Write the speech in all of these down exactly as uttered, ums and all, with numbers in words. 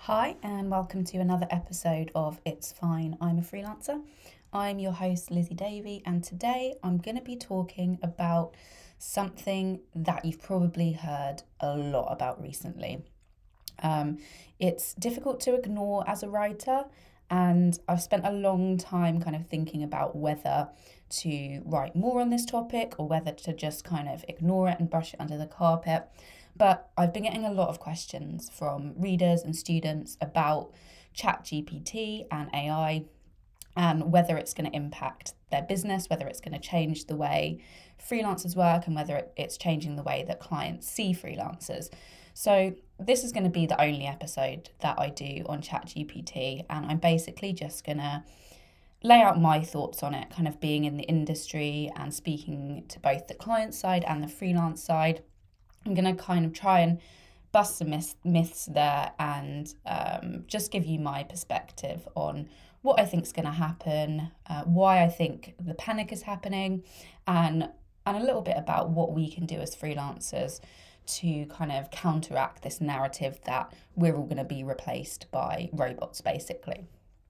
Hi, and welcome to another episode of It's Fine, I'm a Freelancer. I'm your host, Lizzie Davey, and today I'm going to be talking about something that you've probably heard a lot about recently. Um, it's difficult to ignore as a writer, and I've spent a long time kind of thinking about whether to write more on this topic or whether to just kind of ignore it and brush it under the carpet. But I've been getting a lot of questions from readers and students about ChatGPT and A I and whether it's going to impact their business, whether it's going to change the way freelancers work, and whether it's changing the way that clients see freelancers. So this is going to be the only episode that I do on ChatGPT, and I'm basically just going to lay out my thoughts on it, kind of being in the industry and speaking to both the client side and the freelance side. I'm going to kind of try and bust some myths, myths there and um, just give you my perspective on what I think is going to happen, uh, why I think the panic is happening, and and a little bit about what we can do as freelancers to kind of counteract this narrative that we're all going to be replaced by robots, basically.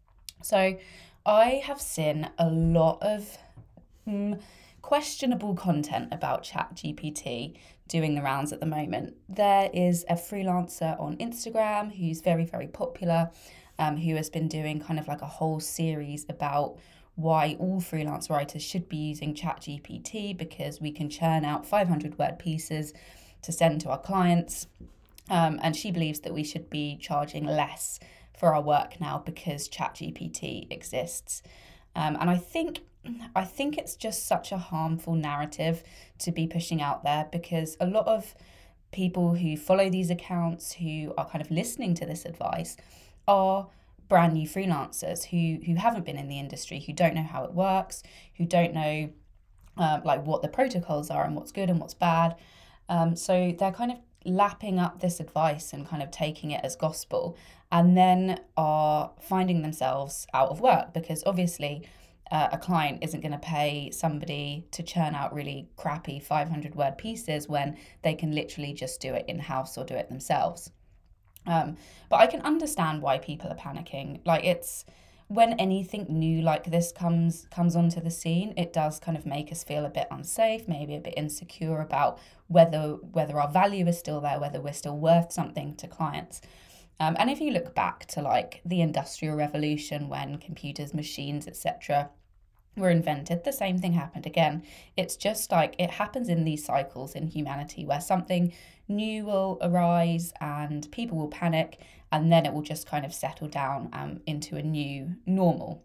So I have seen a lot of mm, questionable content about ChatGPT doing the rounds at the moment. There is a freelancer on Instagram who's very, very popular, um, who has been doing kind of like a whole series about why all freelance writers should be using ChatGPT because we can churn out five hundred word pieces to send to our clients. Um, and she believes that we should be charging less for our work now because ChatGPT exists. Um, and I think I think it's just such a harmful narrative to be pushing out there because a lot of people who follow these accounts, who are kind of listening to this advice, are brand new freelancers who who haven't been in the industry, who don't know how it works, who don't know um, like what the protocols are and what's good and what's bad. Um, so they're kind of lapping up this advice and kind of taking it as gospel, and then are finding themselves out of work because obviously uh, a client isn't going to pay somebody to churn out really crappy five hundred word pieces when they can literally just do it in-house or do it themselves. Um, but I can understand why people are panicking. Like it's when anything new like this comes comes onto the scene, it does kind of make us feel a bit unsafe, maybe a bit insecure about whether whether our value is still there, whether we're still worth something to clients. Um, and if you look back to like the Industrial Revolution when computers, machines, et cetera were invented, the same thing happened again. It's just like it happens in these cycles in humanity where something new will arise and people will panic, and then it will just kind of settle down um, into a new normal.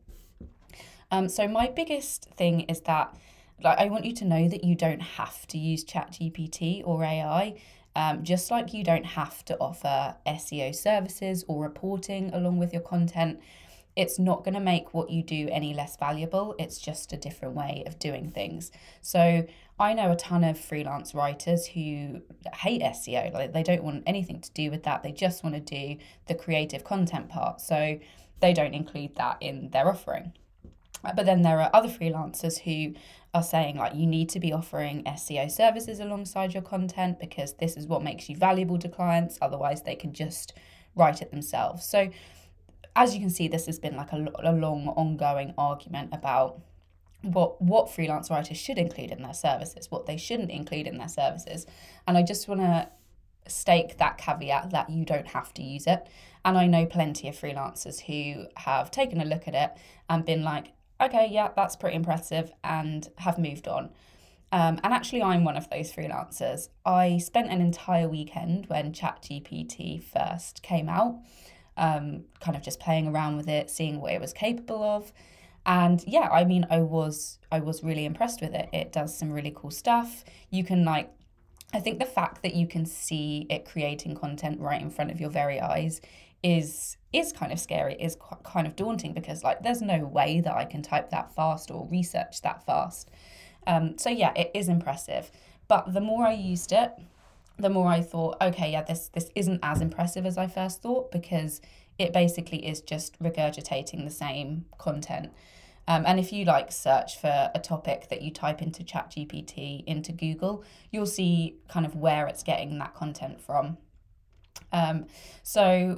Um, so my biggest thing is that like I want you to know that you don't have to use ChatGPT or A I. Um, just like you don't have to offer S E O services or reporting along with your content, it's not going to make what you do any less valuable. It's just a different way of doing things. So I know a ton of freelance writers who hate S E O. Like they don't want anything to do with that. They just want to do the creative content part. So they don't include that in their offering. But then there are other freelancers who are saying like you need to be offering S E O services alongside your content because this is what makes you valuable to clients. Otherwise, they can just write it themselves. So as you can see, this has been like a, a long ongoing argument about what what freelance writers should include in their services, what they shouldn't include in their services. And I just want to stake that caveat that you don't have to use it. And I know plenty of freelancers who have taken a look at it and been like, okay, yeah, that's pretty impressive, and have moved on. Um, and actually, I'm one of those freelancers. I spent an entire weekend when ChatGPT first came out, um, kind of just playing around with it, seeing what it was capable of. And yeah, I mean, I was I was really impressed with it. It does some really cool stuff. You can like, I think the fact that you can see it creating content right in front of your very eyes is is kind of scary, is kind of daunting because like there's no way that I can type that fast or research that fast. Um, so yeah, it is impressive. But the more I used it, the more I thought, okay, yeah, this this isn't as impressive as I first thought because it basically is just regurgitating the same content. Um, and if you like search for a topic that you type into ChatGPT into Google, you'll see kind of where it's getting that content from. Um, so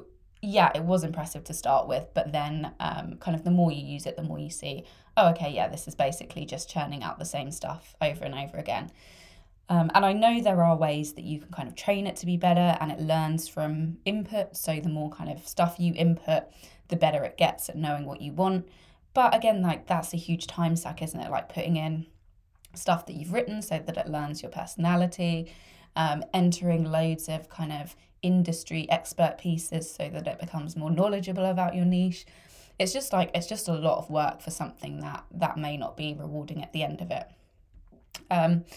yeah, it was impressive to start with, but then um, kind of the more you use it, the more you see, oh, okay, yeah, this is basically just churning out the same stuff over and over again. Um, and I know there are ways that you can kind of train it to be better, and it learns from input. So the more kind of stuff you input, the better it gets at knowing what you want. But again, like that's a huge time suck, isn't it? Like putting in stuff that you've written so that it learns your personality, um, entering loads of kind of industry expert pieces so that it becomes more knowledgeable about your niche. It's just like, it's just a lot of work for something that that may not be rewarding at the end of it. Um,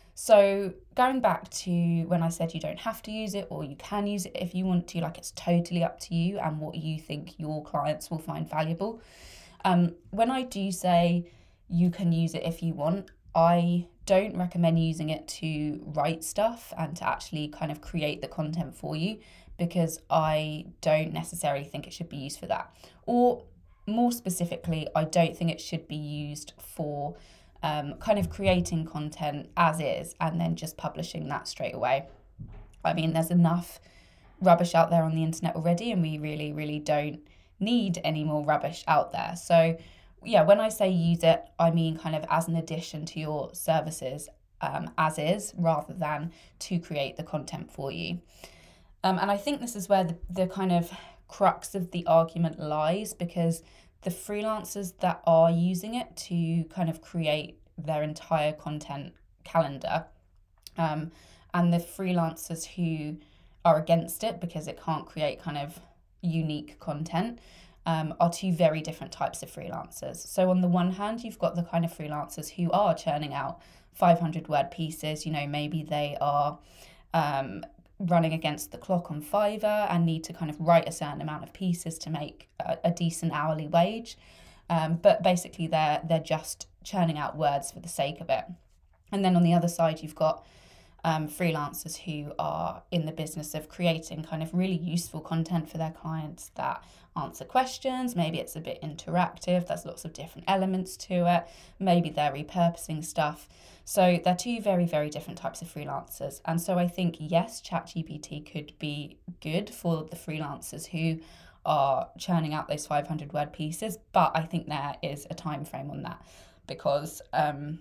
so going back to when I said you don't have to use it, or you can use it if you want to, like it's totally up to you and what you think your clients will find valuable. Um, when I do say you can use it if you want, I don't recommend using it to write stuff and to actually kind of create the content for you, because I don't necessarily think it should be used for that. Or more specifically, I don't think it should be used for um, kind of creating content as is and then just publishing that straight away. I mean, there's enough rubbish out there on the internet already, and we really, really don't need any more rubbish out there. So yeah, when I say use it, I mean kind of as an addition to your services um, as is, rather than to create the content for you. Um, and I think this is where the, the kind of crux of the argument lies, because the freelancers that are using it to kind of create their entire content calendar, um, and the freelancers who are against it because it can't create kind of unique content, um, are two very different types of freelancers. So on the one hand, you've got the kind of freelancers who are churning out five hundred word pieces. You know, maybe they are um, running against the clock on Fiverr and need to kind of write a certain amount of pieces to make a, a decent hourly wage. Um, but basically, they're they're just churning out words for the sake of it. And then on the other side, you've got Um, freelancers who are in the business of creating kind of really useful content for their clients that answer questions. Maybe it's a bit interactive, there's lots of different elements to it. Maybe they're repurposing stuff. So they're two very, very different types of freelancers. And so I think, yes, ChatGPT could be good for the freelancers who are churning out those five hundred word pieces, but I think there is a time frame on that, because um,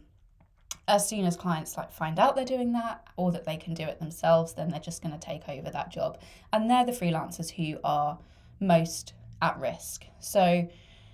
as soon as clients like find out they're doing that, or that they can do it themselves, then they're just going to take over that job. And they're the freelancers who are most at risk. So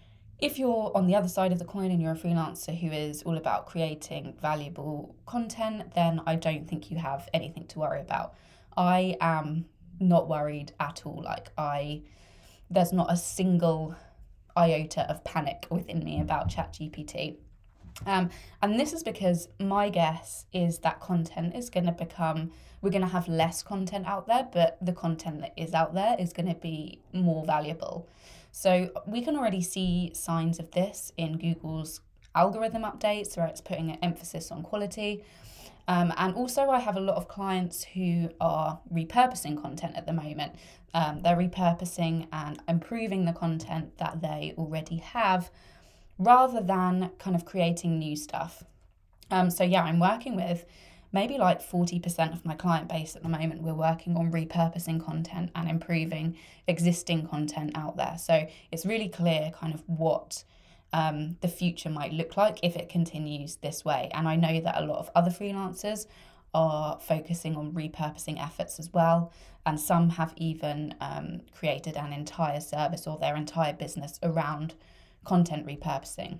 if you're on the other side of the coin and you're a freelancer who is all about creating valuable content, then I don't think you have anything to worry about. I am not worried at all. Like I, there's not a single iota of panic within me about ChatGPT. Um, and this is because my guess is that content is going to become, we're going to have less content out there, but the content that is out there is going to be more valuable. So we can already see signs of this in Google's algorithm updates, where it's putting an emphasis on quality. Um, and also I have a lot of clients who are repurposing content at the moment. Um, they're repurposing and improving the content that they already have, rather than kind of creating new stuff. Um, so yeah, I'm working with maybe like forty percent of my client base at the moment. We're working on repurposing content and improving existing content out there. So it's really clear kind of what um, the future might look like if it continues this way. And I know that a lot of other freelancers are focusing on repurposing efforts as well. And some have even um, created an entire service or their entire business around content repurposing.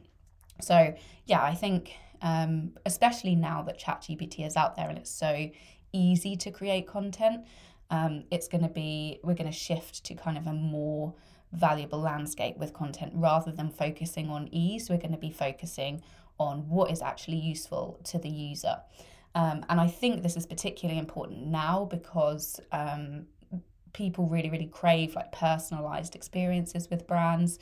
So yeah, I think um, especially now that ChatGPT is out there and it's so easy to create content, um, it's going to be, we're going to shift to kind of a more valuable landscape with content. Rather than focusing on ease, we're going to be focusing on what is actually useful to the user. Um, and I think this is particularly important now because um, people really, really crave like personalized experiences with brands.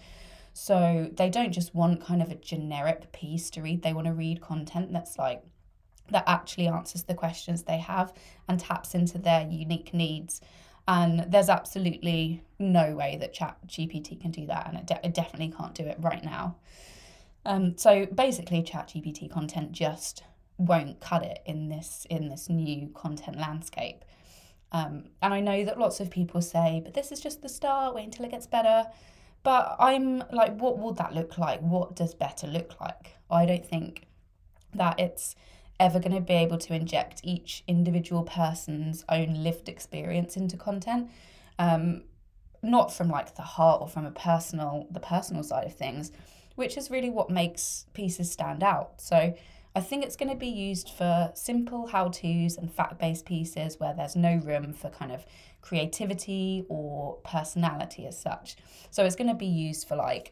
So they don't just want kind of a generic piece to read. They want to read content that's like, that actually answers the questions they have and taps into their unique needs. And there's absolutely no way that ChatGPT can do that. And it, de- it definitely can't do it right now. Um, so basically ChatGPT content just won't cut it in this, in this new content landscape. Um, and I know that lots of people say, but this is just the start, wait until it gets better. But I'm like, what will that look like? What does better look like? I don't think that it's ever going to be able to inject each individual person's own lived experience into content. Um, not from like the heart or from a personal, the personal side of things, which is really what makes pieces stand out. So I think it's going to be used for simple how-tos and fact-based pieces where there's no room for kind of creativity or personality as such. So it's going to be used for like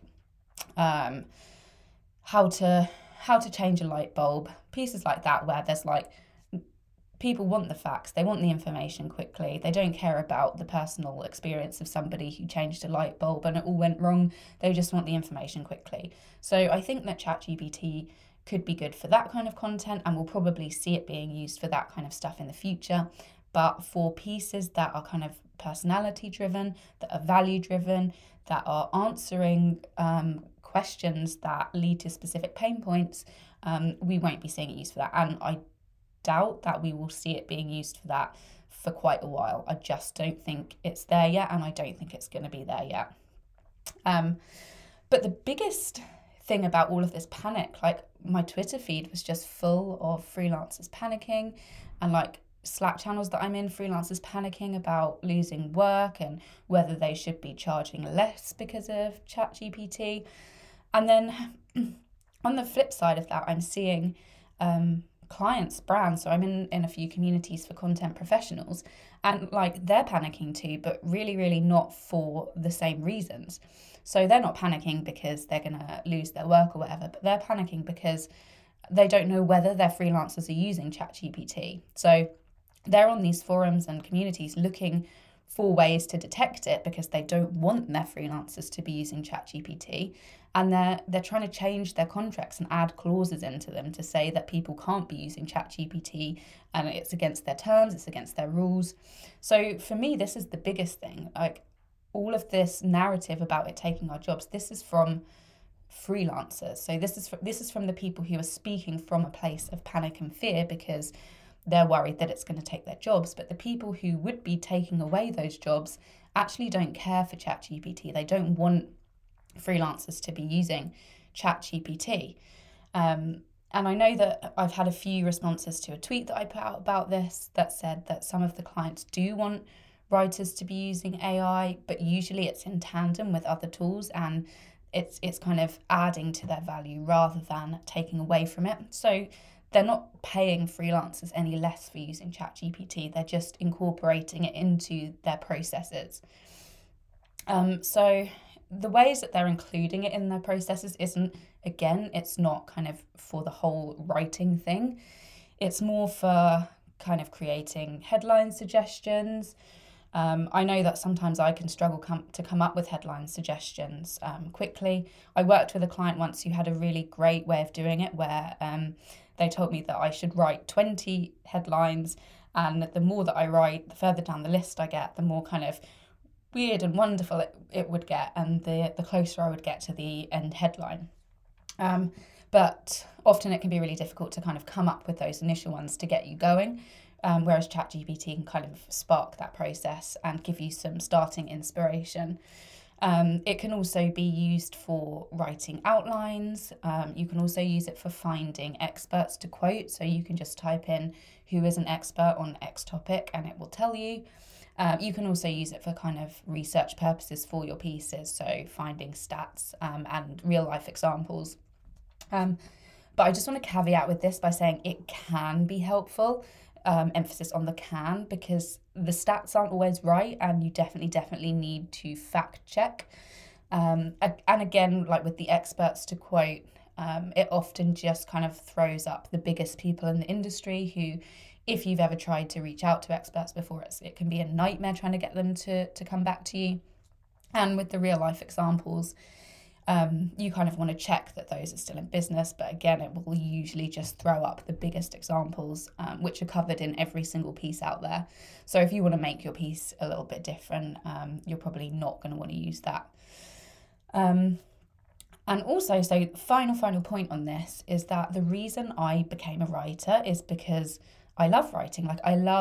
um, how to how to change a light bulb, pieces like that where there's like people want the facts, they want the information quickly, they don't care about the personal experience of somebody who changed a light bulb and it all went wrong, they just want the information quickly. So I think that ChatGPT could be good for that kind of content, and we'll probably see it being used for that kind of stuff in the future. But for pieces that are kind of personality driven, that are value driven, that are answering um, questions that lead to specific pain points, um, we won't be seeing it used for that. And I doubt that we will see it being used for that for quite a while. I just don't think it's there yet, and I don't think it's going to be there yet. Um, but the biggest thing about all of this panic, like my Twitter feed was just full of freelancers panicking, and like Slack channels that I'm in, freelancers panicking about losing work and whether they should be charging less because of ChatGPT. And then on the flip side of that, I'm seeing um, clients, brands, so I'm in, in a few communities for content professionals, and like they're panicking too, but really, really not for the same reasons. So they're not panicking because they're going to lose their work or whatever, but they're panicking because they don't know whether their freelancers are using ChatGPT. So they're on these forums and communities looking for ways to detect it because they don't want their freelancers to be using ChatGPT, and they're they're trying to change their contracts and add clauses into them to say that people can't be using ChatGPT and it's against their terms, it's against their rules. So for me, this is the biggest thing. Like all of this narrative about it taking our jobs, this is from freelancers. So this is this is from the people who are speaking from a place of panic and fear because they're worried that it's going to take their jobs. But the people who would be taking away those jobs actually don't care for ChatGPT. They don't want freelancers to be using ChatGPT. Um, and I know that I've had a few responses to a tweet that I put out about this that said that some of the clients do want writers to be using A I, but usually it's in tandem with other tools and it's it's kind of adding to their value rather than taking away from it. So they're not paying freelancers any less for using ChatGPT. They're just incorporating it into their processes. Um, so the ways that they're including it in their processes isn't, again, it's not kind of for the whole writing thing. It's more for kind of creating headline suggestions. Um, I know that sometimes I can struggle com- to come up with headline suggestions um, quickly. I worked with a client once who had a really great way of doing it where um, they told me that I should write twenty headlines, and the more that I write, the further down the list I get, the more kind of weird and wonderful it, it would get, and the, the closer I would get to the end headline. Um, but often it can be really difficult to kind of come up with those initial ones to get you going. Um, whereas ChatGPT can kind of spark that process and give you some starting inspiration. Um, it can also be used for writing outlines. Um, you can also use it for finding experts to quote. So you can just type in who is an expert on X topic and it will tell you. Um, you can also use it for kind of research purposes for your pieces. So finding stats um, and real life examples. Um, but I just want to caveat with this by saying it can be helpful. Um, emphasis on the can, because the stats aren't always right and you definitely, definitely need to fact check. Um, and again, like with the experts to quote, um, it often just kind of throws up the biggest people in the industry who, if you've ever tried to reach out to experts before, it's, it can be a nightmare trying to get them to, to come back to you. And with the real life examples, Um, you kind of want to check that those are still in business, but again, it will usually just throw up the biggest examples, um, which are covered in every single piece out there. So if you want to make your piece a little bit different, um, you're probably not going to want to use that. Um, and also, so final, final point on this is that the reason I became a writer is because I love writing. Like I love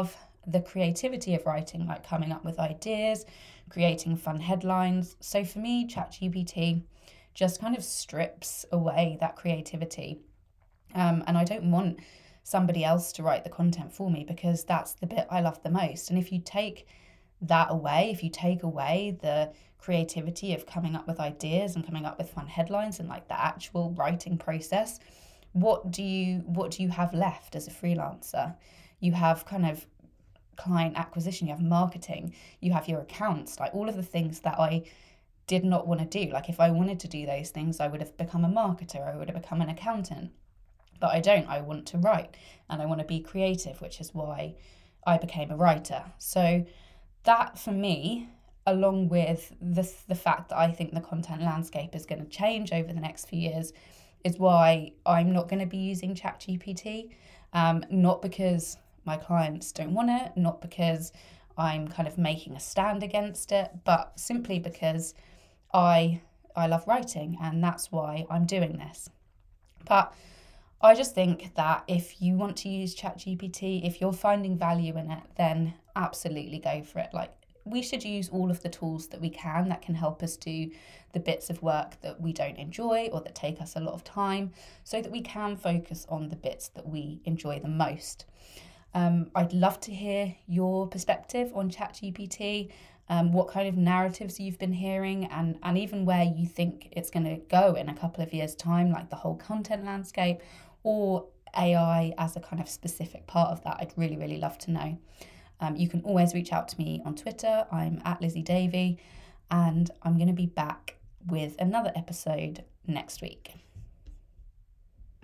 the creativity of writing, like coming up with ideas, creating fun headlines. So for me, ChatGPT just kind of strips away that creativity. Um, and I don't want somebody else to write the content for me, because that's the bit I love the most. And if you take that away, if you take away the creativity of coming up with ideas and coming up with fun headlines and like the actual writing process, what do you what do you have left as a freelancer? You have kind of client acquisition, you have marketing, you have your accounts, like all of the things that I did not want to do. Like if I wanted to do those things, I would have become a marketer, I would have become an accountant. But I don't. I want to write and I want to be creative, which is why I became a writer. So that for me, along with the the fact that I think the content landscape is going to change over the next few years, is why I'm not going to be using ChatGPT. Um, not because my clients don't want it, not because I'm kind of making a stand against it, but simply because I I love writing, and that's why I'm doing this. But I just think that if you want to use ChatGPT, if you're finding value in it, then absolutely go for it. Like, we should use all of the tools that we can that can help us do the bits of work that we don't enjoy or that take us a lot of time, so that we can focus on the bits that we enjoy the most. Um, I'd love to hear your perspective on ChatGPT, um, what kind of narratives you've been hearing, and, and even where you think it's going to go in a couple of years' time, like the whole content landscape or A I as a kind of specific part of that. I'd really, really love to know. Um, you can always reach out to me on Twitter. I'm at Lizzie Davey, and I'm going to be back with another episode next week.